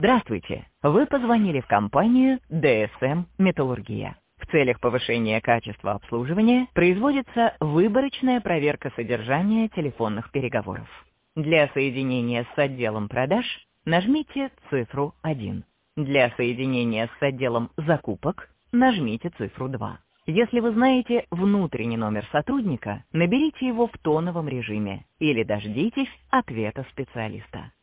Здравствуйте! Вы позвонили в компанию DSM Металлургия. В целях повышения качества обслуживания производится выборочная проверка содержания телефонных переговоров. Для соединения с отделом продаж нажмите цифру 1. Для соединения с отделом закупок нажмите цифру 2. Если вы знаете внутренний номер сотрудника, наберите его в тоновом режиме или дождитесь ответа специалиста.